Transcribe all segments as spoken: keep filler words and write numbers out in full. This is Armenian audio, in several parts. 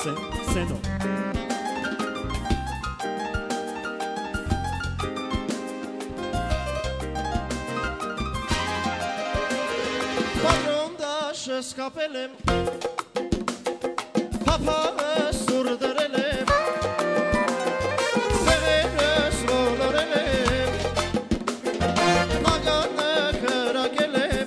Սենո Պատրոն դաշը սկապել եմ Պապաղը սուր դրել եմ Վեղերս ոլորել եմ Մագանը կրակել եմ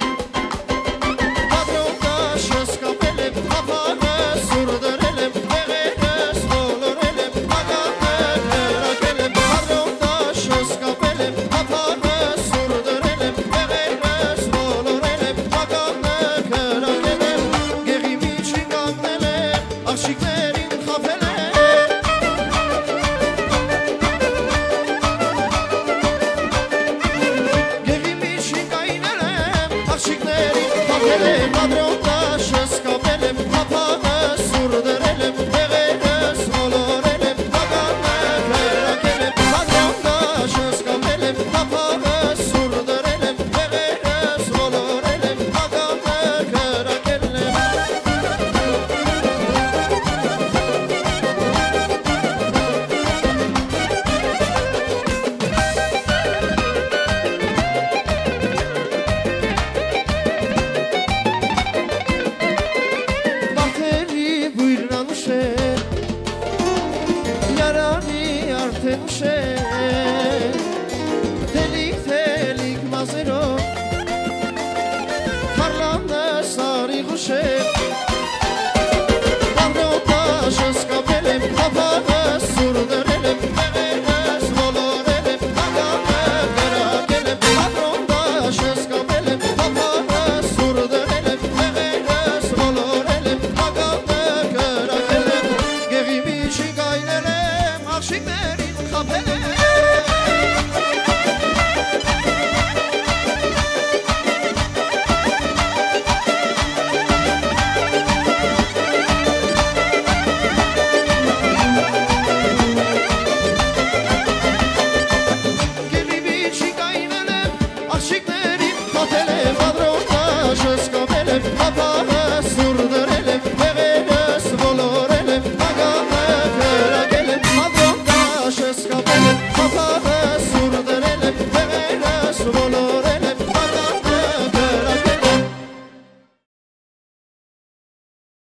Պատրոն դաշը սկապել եմ Պապաղը սուր դրել եմ Վեղերս ոլորել եմ Մագանը կրակել եմ Պատրոն դաշը սկապել եմ Պապաղը սուր դրել եմ Վեղերս ոլորել եմ Մագանը կրակել եմ Գեղի միջին կանգնել եմ Աղջիկներին խաբել եմ Գեղի միջին կայնել եմ Աղջիկներին խաբել եմ Պատրոն